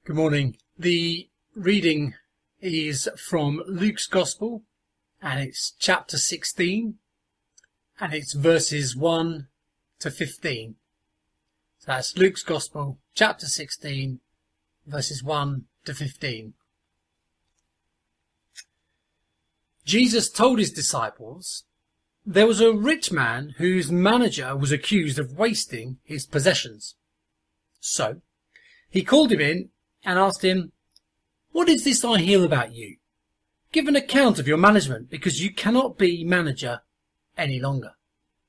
Good morning. The reading is from Luke's Gospel, and it's chapter 16, and it's verses 1 to 15. So that's Luke's Gospel, chapter 16, verses 1 to 15. Jesus told his disciples, there was a rich man whose manager was accused of wasting his possessions. So he called him in and asked him, "What is this I hear about you? Give an account of your management, because you cannot be manager any longer."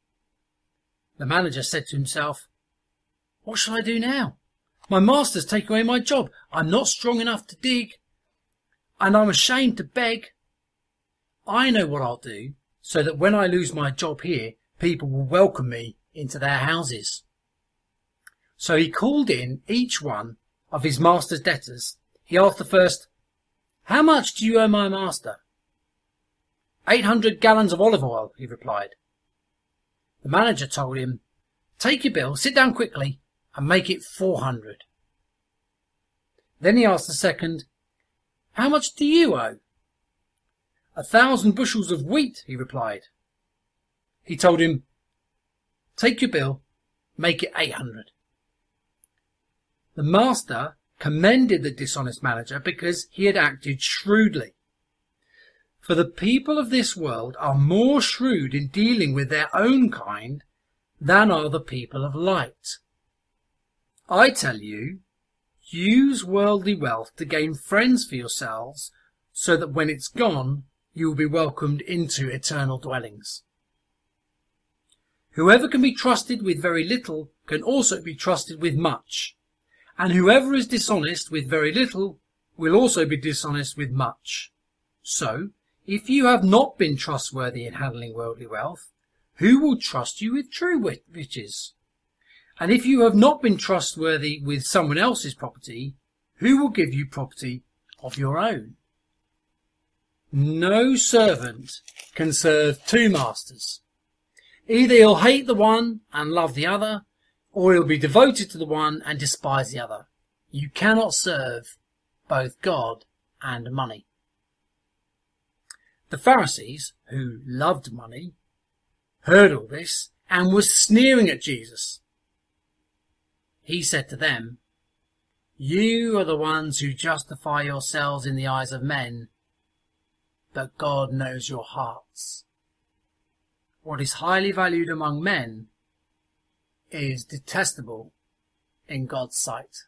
The manager said to himself, "What shall I do now? My master's taken away my job. I'm not strong enough to dig, and I'm ashamed to beg. I know what I'll do, so that when I lose my job here, people will welcome me into their houses." So he called in each one of his master's debtors. He asked the first, "How much do you owe my master?" 800 gallons of olive oil, he replied. The manager told him, "Take your bill, sit down quickly, and make it 400. Then he asked the second, "How much do you owe?" 1,000 bushels of wheat, he replied. He told him, "Take your bill, make it 800. The master commended the dishonest manager because he had acted shrewdly. For the people of this world are more shrewd in dealing with their own kind than are the people of light. I tell you, use worldly wealth to gain friends for yourselves, so that when it's gone, you will be welcomed into eternal dwellings. Whoever can be trusted with very little can also be trusted with much. And whoever is dishonest with very little will also be dishonest with much. So, if you have not been trustworthy in handling worldly wealth, who will trust you with true riches? And if you have not been trustworthy with someone else's property, who will give you property of your own? No servant can serve two masters. Either he'll hate the one and love the other, or he'll be devoted to the one and despise the other. You cannot serve both God and money." The Pharisees, who loved money, heard all this and were sneering at Jesus. He said to them, "You are the ones who justify yourselves in the eyes of men, but God knows your hearts. What is highly valued among men is detestable in God's sight."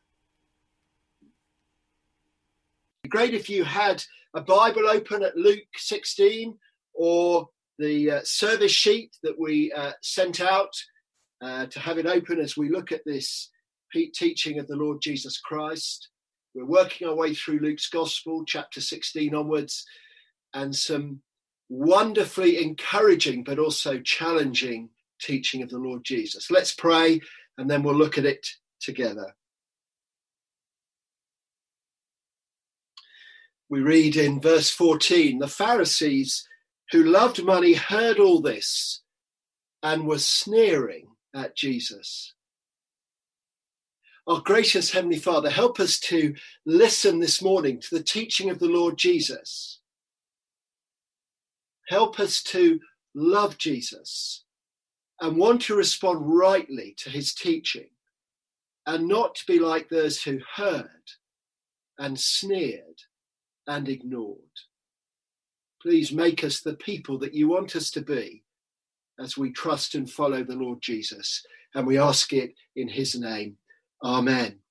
Great if you had a Bible open at Luke 16 or the service sheet that we sent out to have it open as we look at this teaching of the Lord Jesus Christ. We're working our way through Luke's Gospel, chapter 16 onwards, and some wonderfully encouraging but also challenging teaching of the Lord Jesus. Let's pray and then we'll look at it together. We read in verse 14, the Pharisees who loved money heard all this and were sneering at Jesus. Our gracious Heavenly Father, help us to listen this morning to the teaching of the Lord Jesus. Help us to love Jesus and want to respond rightly to his teaching, and not to be like those who heard and sneered and ignored. Please make us the people that you want us to be as we trust and follow the Lord Jesus. And we ask it in his name. Amen.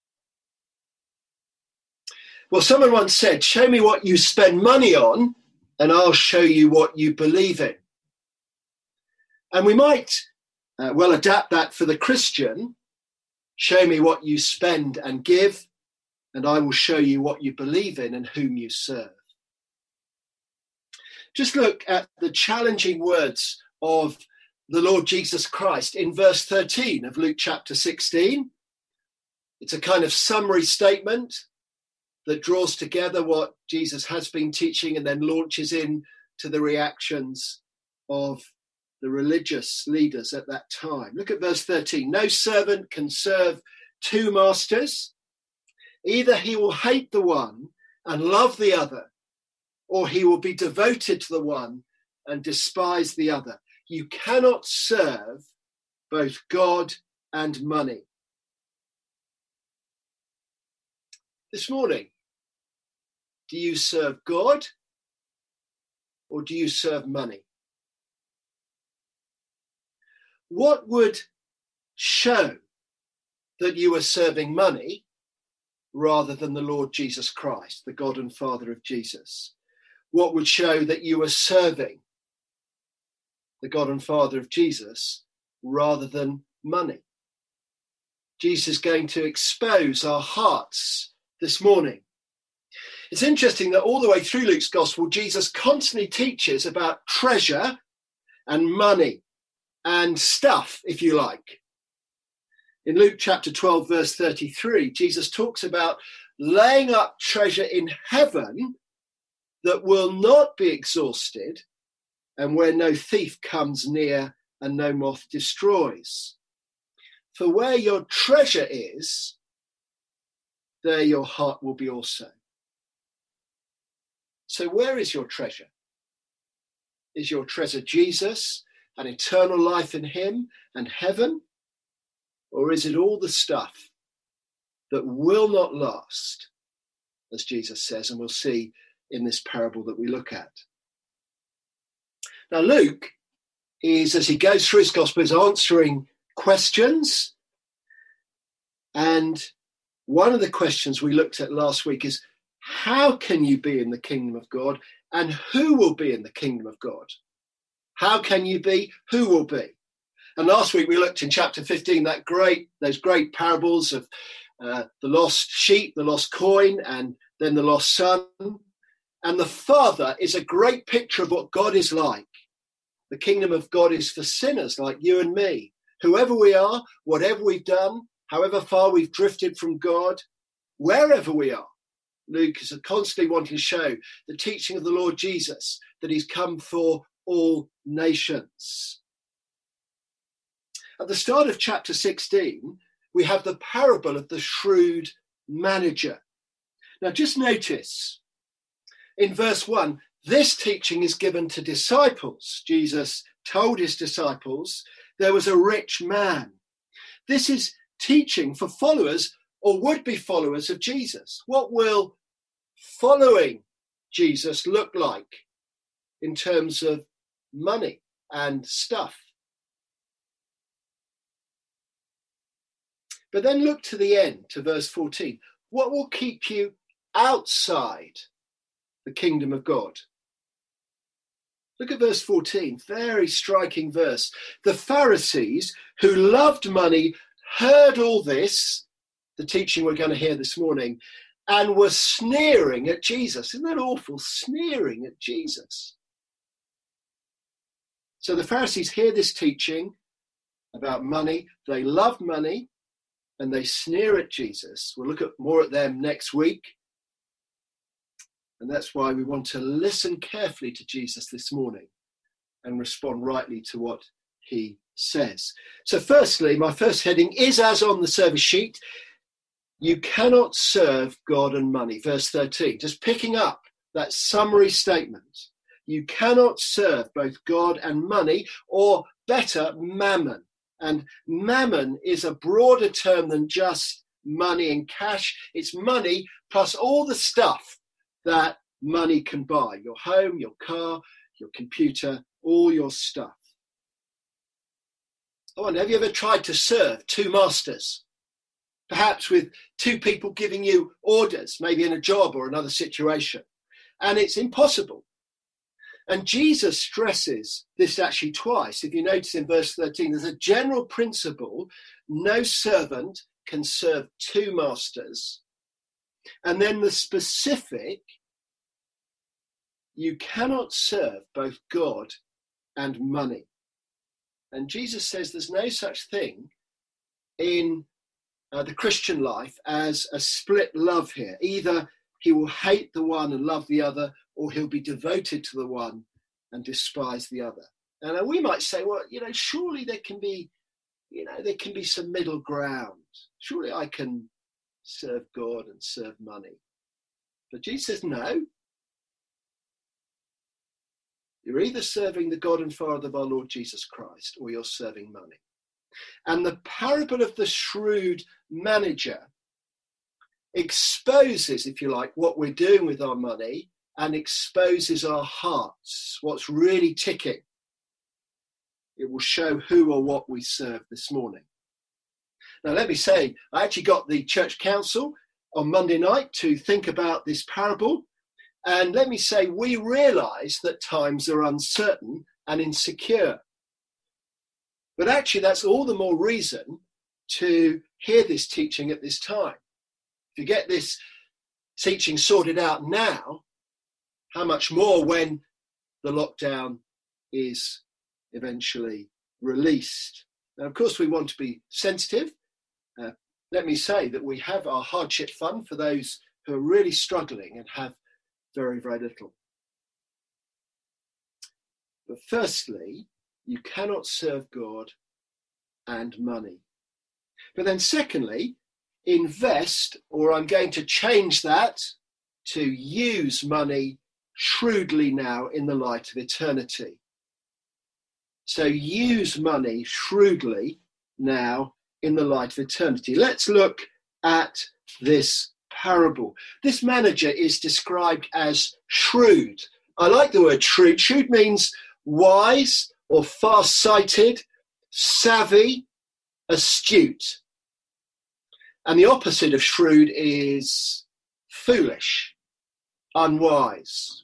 Well, someone once said, "Show me what you spend money on and I'll show you what you believe in." And we might well adapt that for the Christian. Show me what you spend and give, and I will show you what you believe in and whom you serve. Just look at the challenging words of the Lord Jesus Christ in verse 13 of Luke chapter 16. It's a kind of summary statement that draws together what Jesus has been teaching and then launches into the reactions of the religious leaders at that time. Look at verse 13. "No servant can serve two masters. Either he will hate the one and love the other, or he will be devoted to the one and despise the other. You cannot serve both God and money. This morning, do you serve God or do you serve money? What would show that you are serving money rather than the Lord Jesus Christ, the God and Father of Jesus? What would show that you are serving the God and Father of Jesus rather than money? Jesus is going to expose our hearts this morning. It's interesting that all the way through Luke's gospel, Jesus constantly teaches about treasure and money and stuff, if you like. In Luke chapter 12, verse 33, Jesus talks about laying up treasure in heaven that will not be exhausted and where no thief comes near and no moth destroys. For where your treasure is, there your heart will be also. So where is your treasure? Is your treasure Jesus and eternal life in him and heaven? Or is it all the stuff that will not last, as Jesus says, and we'll see in this parable that we look at? Now, Luke is, as he goes through his gospel, is answering questions. And one of the questions we looked at last week is, how can you be in the kingdom of God, and who will be in the kingdom of God? How can you be? Who will be? And last week we looked in chapter 15, those great parables of the lost sheep, the lost coin, and then the lost son. And the Father is a great picture of what God is like. The kingdom of God is for sinners like you and me. Whoever we are, whatever we've done, however far we've drifted from God, wherever we are, Luke is constantly wanting to show the teaching of the Lord Jesus, that he's come for all nations. At the start of chapter 16, we have the parable of the shrewd manager. Now just notice, in verse 1, this teaching is given to disciples. Jesus told his disciples there was a rich man. This is teaching for followers or would-be followers of Jesus. What will following Jesus look like in terms of money and stuff? But then look to the end, to verse 14. What will keep you outside the kingdom of God? Look at verse 14, very striking verse. The Pharisees who loved money heard all this, the teaching we're going to hear this morning, and were sneering at Jesus. Isn't that awful? Sneering at Jesus. So the Pharisees hear this teaching about money. They love money and they sneer at Jesus. We'll look at more at them next week. And that's why we want to listen carefully to Jesus this morning and respond rightly to what he says. So firstly, my first heading is as on the service sheet. You cannot serve God and money. Verse 13, just picking up that summary statement. You cannot serve both God and money, or better, mammon. And mammon is a broader term than just money and cash. It's money plus all the stuff that money can buy. Your home, your car, your computer, all your stuff. I wonder, have you ever tried to serve two masters? Perhaps with two people giving you orders, maybe in a job or another situation. And it's impossible. And Jesus stresses this actually twice. If you notice in verse 13, there's a general principle: no servant can serve two masters. And then the specific: you cannot serve both God and money. And Jesus says there's no such thing in the Christian life as a split love here. Either he will hate the one and love the other, or he'll be devoted to the one and despise the other. And we might say, well, surely there can be some middle ground. Surely I can serve God and serve money. But Jesus says, no. You're either serving the God and Father of our Lord Jesus Christ, or you're serving money. And the parable of the shrewd manager exposes, if you like, what we're doing with our money and exposes our hearts, what's really ticking. It will show who or what we serve this morning. Now, let me say, I actually got the church council on Monday night to think about this parable. And let me say, we realise that times are uncertain and insecure. But actually, that's all the more reason to hear this teaching at this time. If you get this teaching sorted out now, how much more when the lockdown is eventually released. Now, of course, we want to be sensitive. Let me say that we have our hardship fund for those who are really struggling and have very, very little. But firstly, you cannot serve God and money. But then secondly, invest, or I'm going to change that to use money shrewdly now in the light of eternity. So use money shrewdly now in the light of eternity. Let's look at this parable. This manager is described as shrewd. I like the word shrewd. Shrewd means wise or far-sighted, savvy, astute. And the opposite of shrewd is foolish, unwise.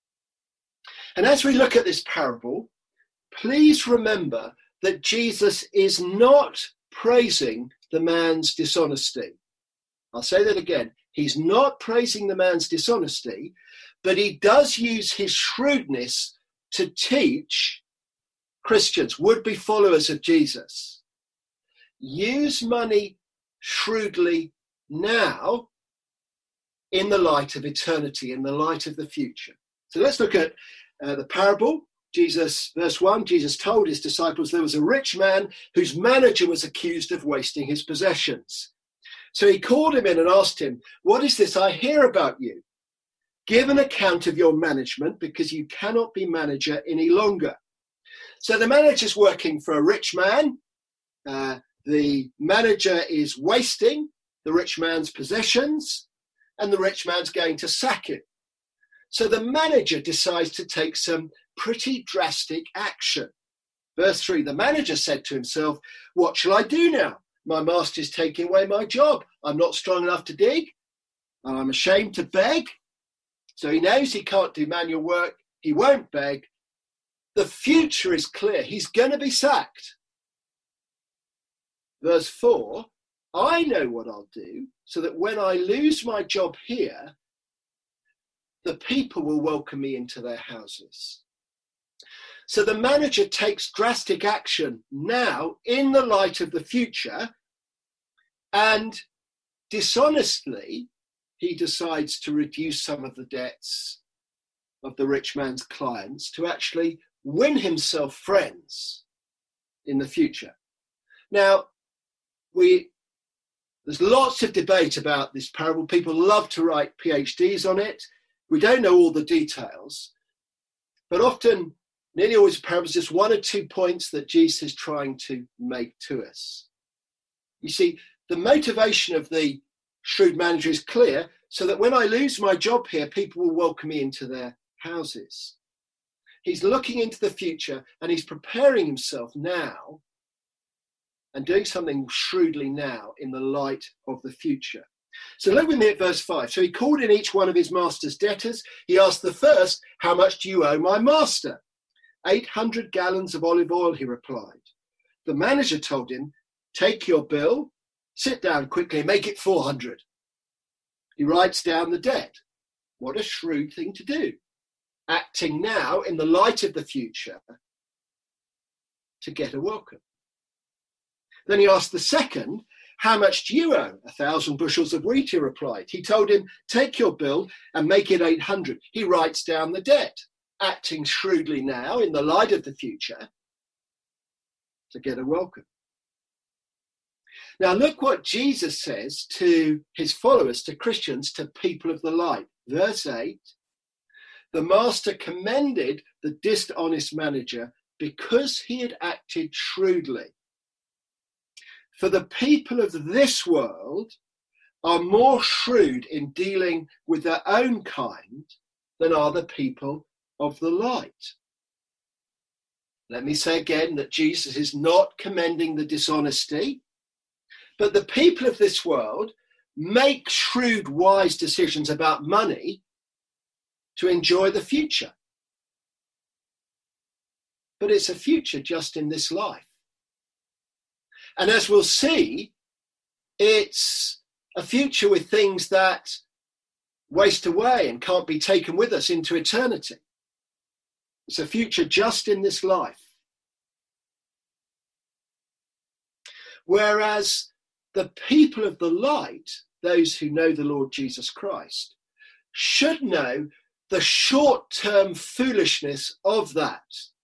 And as we look at this parable, please remember that Jesus is not praising the man's dishonesty. I'll say that again. He's not praising the man's dishonesty, but he does use his shrewdness to teach Christians, would-be followers of Jesus. Use money shrewdly now in the light of eternity, in the light of the future. So let's look at the parable. Verse 1, Jesus told his disciples there was a rich man whose manager was accused of wasting his possessions. So he called him in and asked him, "What is this I hear about you? Give an account of your management, because you cannot be manager any longer." So the manager's working for a rich man. The manager is wasting the rich man's possessions, and the rich man's going to sack him. So the manager decides to take some pretty drastic action. Verse 3, the manager said to himself, "What shall I do now? My master's taking away my job. I'm not strong enough to dig, and I'm ashamed to beg." So he knows he can't do manual work. He won't beg. The future is clear. He's going to be sacked. Verse 4, I know what I'll do so that when I lose my job here, the people will welcome me into their houses. So the manager takes drastic action now in the light of the future, and dishonestly, he decides to reduce some of the debts of the rich man's clients to actually win himself friends in the future. Now, there's lots of debate about this parable. People love to write PhDs on it. We don't know all the details, but often, nearly always, parables just one or 2 points that Jesus is trying to make to us. You see, the motivation of the shrewd manager is clear, so that when I lose my job here, people will welcome me into their houses. He's looking into the future, and he's preparing himself now and doing something shrewdly now in the light of the future. So look with me at verse 5. So he called in each one of his master's debtors. He asked the first, "How much do you owe my master?" 800 gallons of olive oil, he replied. The manager told him, "Take your bill, sit down quickly, and make it 400. He writes down the debt. What a shrewd thing to do. Acting now in the light of the future to get a welcome. Then he asked the second, "How much do you owe?" 1,000 bushels of wheat, he replied. He told him, "Take your bill and make it 800. He writes down the debt, acting shrewdly now in the light of the future to get a welcome. Now look what Jesus says to his followers, to Christians, to people of the light. Verse 8, the master commended the dishonest manager because he had acted shrewdly. For the people of this world are more shrewd in dealing with their own kind than are the people of the light. Let me say again that Jesus is not commending the dishonesty, but the people of this world make shrewd, wise decisions about money to enjoy the future. But it's a future just in this life. And as we'll see, it's a future with things that waste away and can't be taken with us into eternity. It's a future just in this life. Whereas the people of the light, those who know the Lord Jesus Christ, should know the short-term foolishness of that.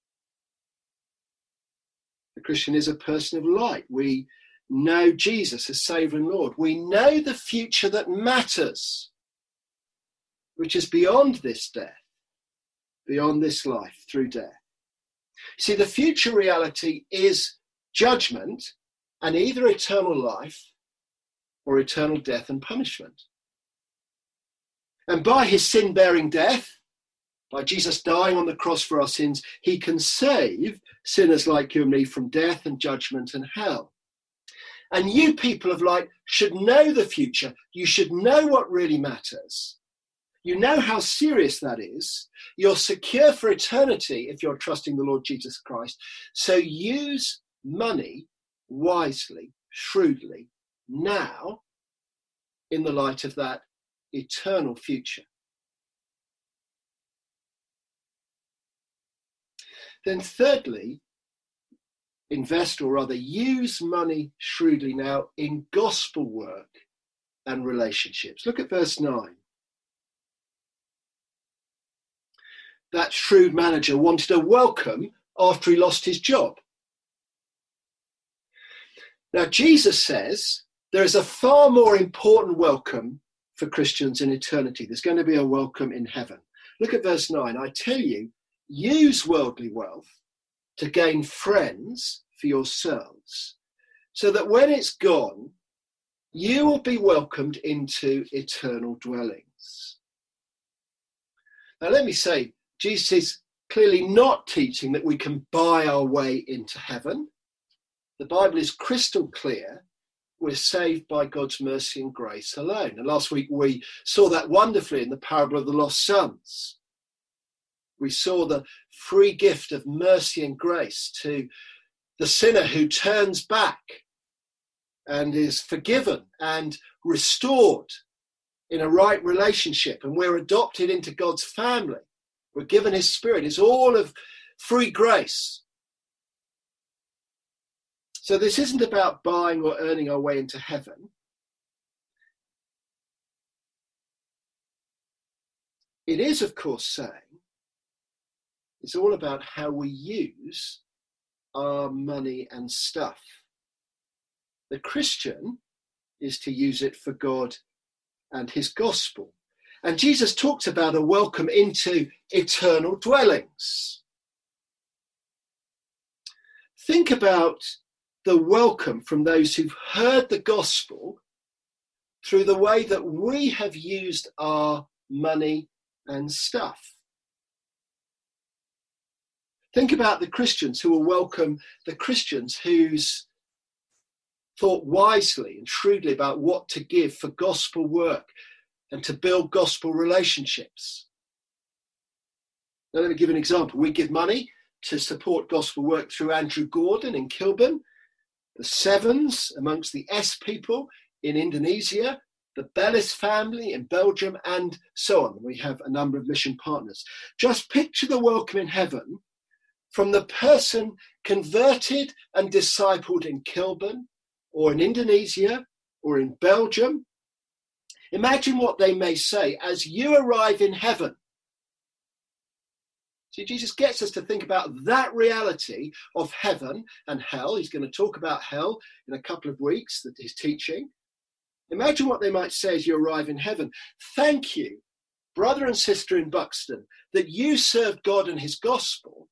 The Christian is a person of light. We know Jesus as Saviour and Lord. We know the future that matters, which is beyond this death, beyond this life, through death. See, the future reality is judgment and either eternal life or eternal death and punishment. And by his sin-bearing death, by Jesus dying on the cross for our sins, he can save sinners like you and me from death and judgment and hell. And you people of light should know the future. You should know what really matters. You know how serious that is. You're secure for eternity if you're trusting the Lord Jesus Christ. So use money wisely, shrewdly, now in the light of that eternal future. Then thirdly, invest, or rather use money shrewdly now in gospel work and relationships. Look at verse 9. That shrewd manager wanted a welcome after he lost his job. Now, Jesus says there is a far more important welcome for Christians in eternity. There's going to be a welcome in heaven. Look at verse 9. I tell you, use worldly wealth to gain friends for yourselves, so that when it's gone, you will be welcomed into eternal dwellings. Now, let me say, Jesus is clearly not teaching that we can buy our way into heaven. The Bible is crystal clear. We're saved by God's mercy and grace alone. And last week we saw that wonderfully in the parable of the lost sons. We saw the free gift of mercy and grace to the sinner who turns back and is forgiven and restored in a right relationship. And we're adopted into God's family. We're given his Spirit. It's all of free grace. So this isn't about buying or earning our way into heaven. It is, of course, saying it's all about how we use our money and stuff. The Christian is to use it for God and his gospel. And Jesus talks about a welcome into eternal dwellings. Think about the welcome from those who've heard the gospel through the way that we have used our money and stuff. Think about the Christians who will welcome the Christians who's thought wisely and shrewdly about what to give for gospel work and to build gospel relationships. Now, let me give an example. We give money to support gospel work through Andrew Gordon in Kilburn, the Sevens amongst the S people in Indonesia, the Bellis family in Belgium, and so on. We have a number of mission partners. Just picture the welcome in heaven from the person converted and discipled in Kilburn or in Indonesia or in Belgium. Imagine what they may say as you arrive in heaven. See, Jesus gets us to think about that reality of heaven and hell. He's going to talk about hell in a couple of weeks, that he's teaching. Imagine what they might say as you arrive in heaven. Thank you, brother and sister in Buxton, that you served God and his gospel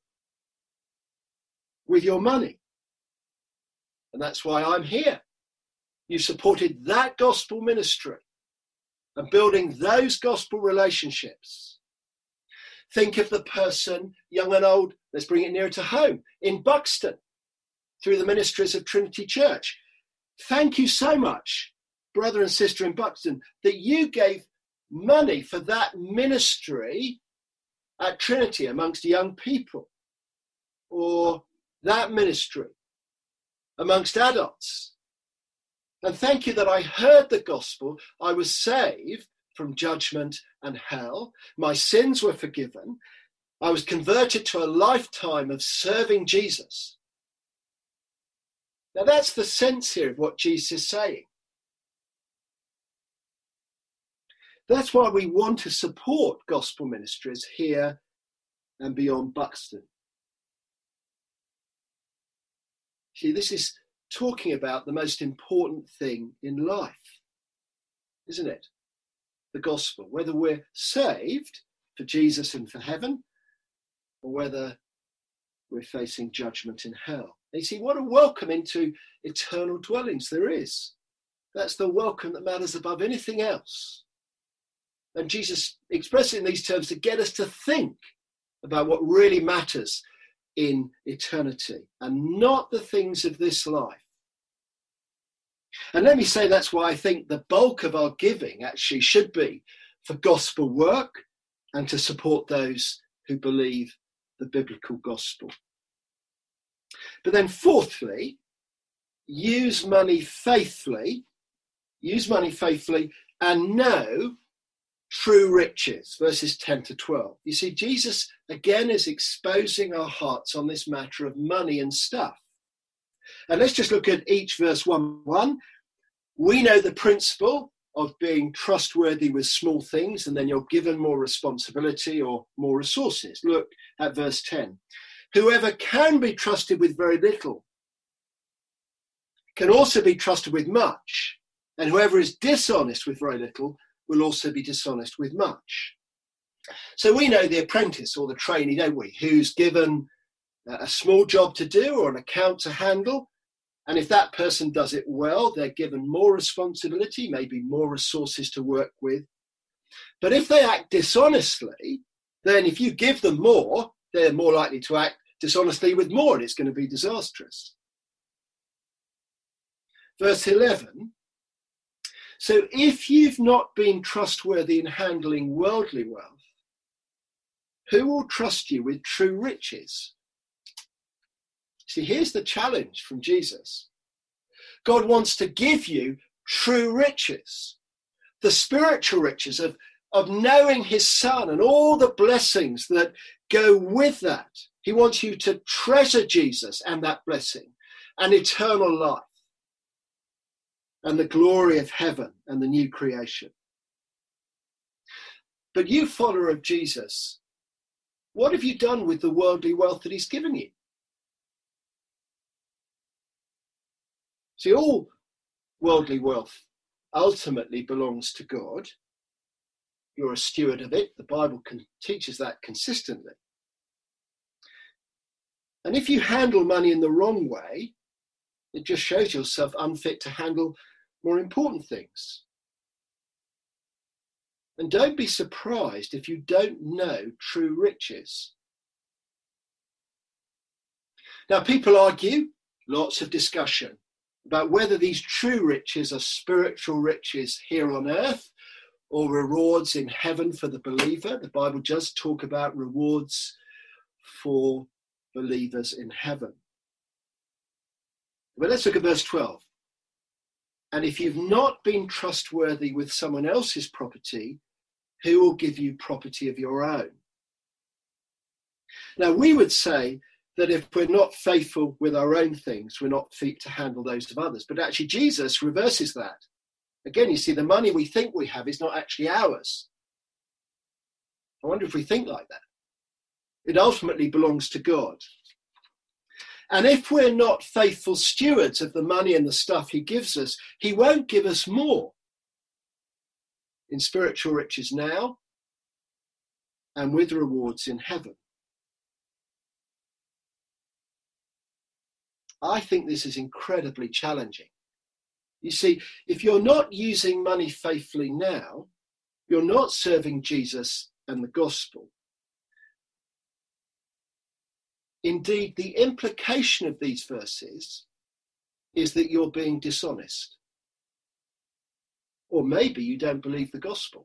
with your money. And that's why I'm here. You supported that gospel ministry and building those gospel relationships. Think of the person, young and old, let's bring it nearer to home, in Buxton, through the ministries of Trinity Church. Thank you so much, brother and sister in Buxton, that you gave money for that ministry at Trinity amongst young people, or that ministry amongst adults. And thank you that I heard the gospel, I was saved from judgment and hell, my sins were forgiven, I was converted to a lifetime of serving Jesus. Now that's the sense here of what Jesus is saying. That's why we want to support gospel ministries here and beyond Buxton. See, this is talking about the most important thing in life, isn't it? The gospel, whether we're saved for Jesus and for heaven, or whether we're facing judgment in hell. And you see, what a welcome into eternal dwellings there is. That's the welcome that matters above anything else. And Jesus expressed it in these terms to get us to think about what really matters in eternity and not the things of this life. And let me say that's why I think the bulk of our giving actually should be for gospel work and to support those who believe the biblical gospel. But then fourthly, use money faithfully and know true riches, verses 10 to 12. You see, Jesus again is exposing our hearts on this matter of money and stuff. And let's just look at each verse 1:1. We know the principle of being trustworthy with small things, and then you're given more responsibility or more resources. Look at verse 10. Whoever can be trusted with very little can also be trusted with much, and whoever is dishonest with very little will also be dishonest with much. So we know the apprentice or the trainee, don't we, who's given a small job to do or an account to handle. And if that person does it well, they're given more responsibility, maybe more resources to work with. But if they act dishonestly, then if you give them more, they're more likely to act dishonestly with more, and it's going to be disastrous. Verse 11. So if you've not been trustworthy in handling worldly wealth, who will trust you with true riches? See, here's the challenge from Jesus. God wants to give you true riches, the spiritual riches of knowing his Son and all the blessings that go with that. He wants you to treasure Jesus and that blessing and eternal life and the glory of heaven and the new creation. But you, follower of Jesus, what have you done with the worldly wealth that he's given you? See, all worldly wealth ultimately belongs to God. You're a steward of it. The Bible teaches that consistently. And if you handle money in the wrong way, it just shows yourself unfit to handle more important things. And don't be surprised if you don't know true riches. Now, people argue, lots of discussion, about whether these true riches are spiritual riches here on earth or rewards in heaven for the believer. The Bible does talk about rewards for believers in heaven. But let's look at verse 12. And if you've not been trustworthy with someone else's property, who will give you property of your own? Now, we would say that if we're not faithful with our own things, we're not fit to handle those of others. But actually, Jesus reverses that. Again, you see, the money we think we have is not actually ours. I wonder if we think like that. It ultimately belongs to God. And if we're not faithful stewards of the money and the stuff he gives us, he won't give us more in spiritual riches now and with rewards in heaven. I think this is incredibly challenging. You see, if you're not using money faithfully now, you're not serving Jesus and the gospel. Indeed, the implication of these verses is that you're being dishonest. Or maybe you don't believe the gospel.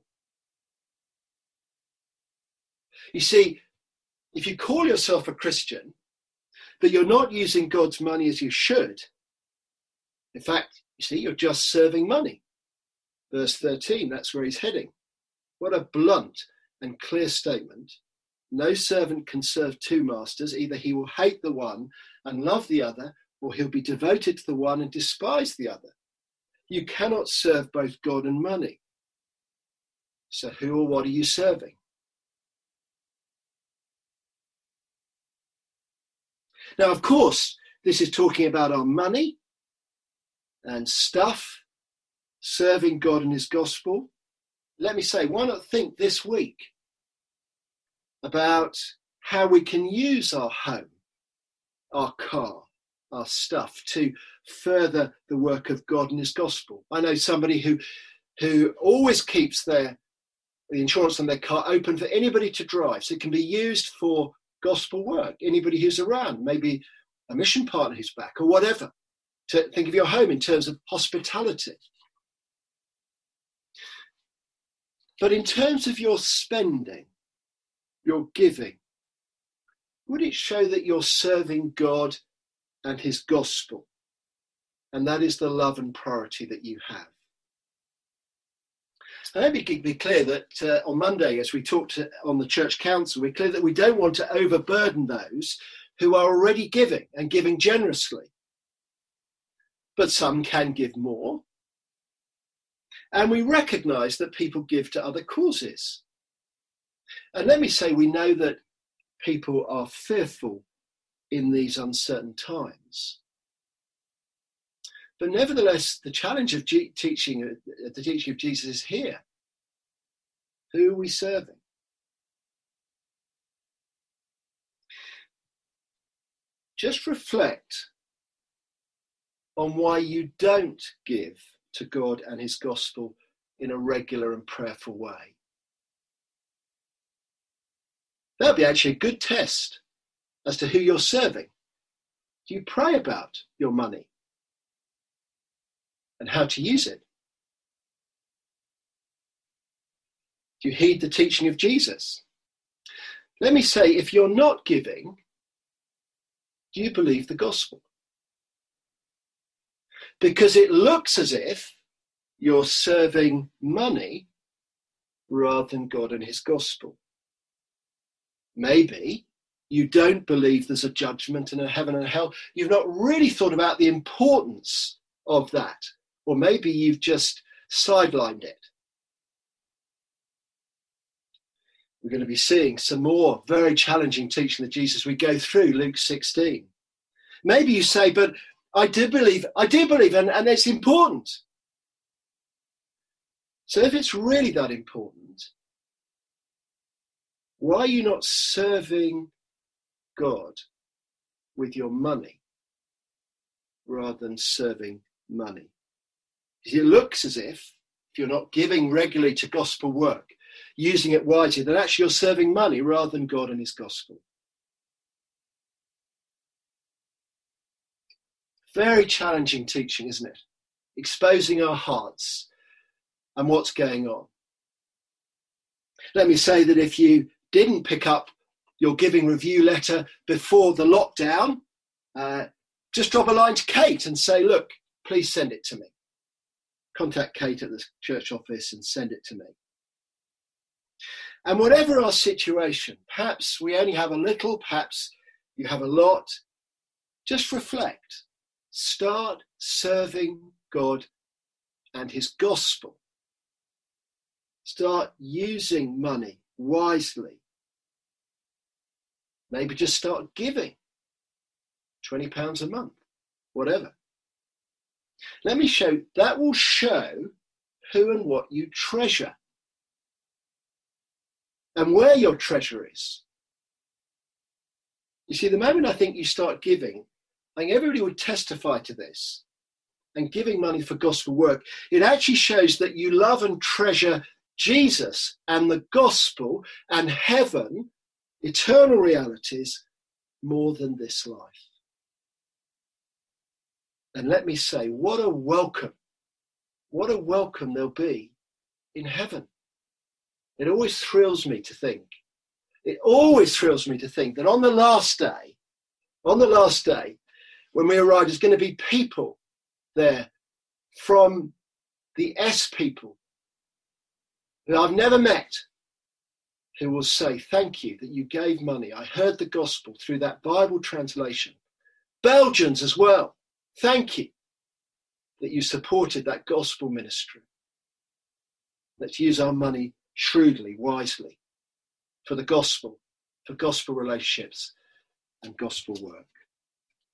You see, if you call yourself a Christian, but you're not using God's money as you should, in fact, you see, you're just serving money. Verse 13, that's where he's heading. What a blunt and clear statement. No servant can serve two masters. Either he will hate the one and love the other, or he'll be devoted to the one and despise the other. You cannot serve both God and money. So who or what are you serving? Now, of course, this is talking about our money and stuff, serving God and his gospel. Let me say, why not think this week about how we can use our home, our car, our stuff to further the work of God and his gospel. I know somebody who always keeps the insurance on their car open for anybody to drive, so it can be used for gospel work. Anybody who's around, maybe a mission partner who's back or whatever. To think of your home in terms of hospitality. But in terms of your spending, your giving, would it show that you're serving God and his gospel? And that is the love and priority that you have. And let me be clear that on Monday, as we talked on the church council, we're clear that we don't want to overburden those who are already giving and giving generously. But some can give more. And we recognise that people give to other causes. And let me say, we know that people are fearful in these uncertain times. But nevertheless, the challenge of the teaching of Jesus is here. Who are we serving? Just reflect on why you don't give to God and his gospel in a regular and prayerful way. That would be actually a good test as to who you're serving. Do you pray about your money and how to use it? Do you heed the teaching of Jesus? Let me say, if you're not giving, do you believe the gospel? Because it looks as if you're serving money rather than God and his gospel. Maybe you don't believe there's a judgment and a heaven and a hell. You've not really thought about the importance of that. Or maybe you've just sidelined it. We're going to be seeing some more very challenging teaching of Jesus as we go through Luke 16. Maybe you say, but I do believe, and it's important. So if it's really that important, why are you not serving God with your money rather than serving money? It looks as if you're not giving regularly to gospel work, using it wisely, then actually you're serving money rather than God and his gospel. Very challenging teaching, isn't it? Exposing our hearts and what's going on. Let me say that if you didn't pick up your giving review letter before the lockdown, just drop a line to Kate and say, look, please send it to me. Contact Kate at the church office and send it to me. And whatever our situation, perhaps we only have a little, perhaps you have a lot, just reflect. Start serving God and his gospel. Start using money wisely. Maybe just start giving £20 a month, whatever. Let me show, that will show who and what you treasure and where your treasure is. You see, the moment I think you start giving, I think everybody would testify to this, and giving money for gospel work, it actually shows that you love and treasure Jesus and the gospel and heaven, eternal realities, more than this life. And let me say, what a welcome there'll be in heaven. It always thrills me to think that on the last day, when we arrive, there's going to be people there from the S people who I've never met, who will say, thank you that you gave money. I heard the gospel through that Bible translation. Belgians as well, thank you that you supported that gospel ministry. Let's use our money shrewdly, wisely, for the gospel, for gospel relationships and gospel work.